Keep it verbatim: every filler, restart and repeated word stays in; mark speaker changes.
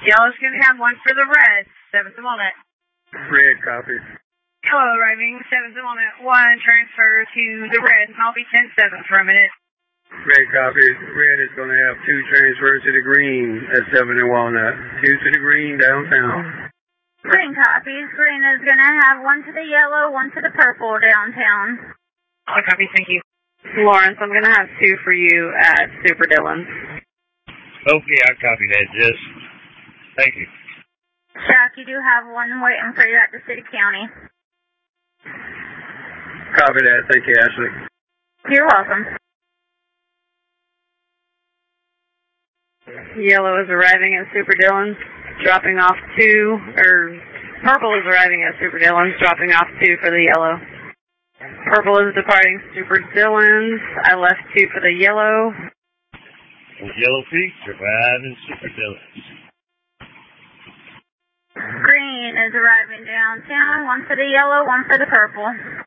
Speaker 1: Yellow's going to have one for the red, seventh and Walnut.
Speaker 2: Red copy.
Speaker 1: Yellow arriving, seventh and Walnut. One transfer to the red. I'll be ten seven for a minute.
Speaker 2: Red copy. Red is going to have two transfers to the green at seven and Walnut. Two to the green downtown.
Speaker 3: Green copies. Green is going to have one to the yellow, one to the purple downtown.
Speaker 1: All copy, thank you.
Speaker 4: Lawrence, I'm going to have two for you at Super Dillon's.
Speaker 5: Okay, I copy that, Jess. Thank you.
Speaker 3: Jack, you do have one waiting for you at the City County.
Speaker 2: Copy that. Thank you, Ashley.
Speaker 3: You're welcome.
Speaker 4: Yellow is arriving at Super Dillon's, dropping off two, or purple is arriving at Super Dillon's, dropping off two for the yellow. Purple is departing Super Dillon's. I left two for the yellow.
Speaker 5: Yellow Peak, surviving Super Dillon's.
Speaker 3: Green is arriving downtown, one for the yellow, one for the purple.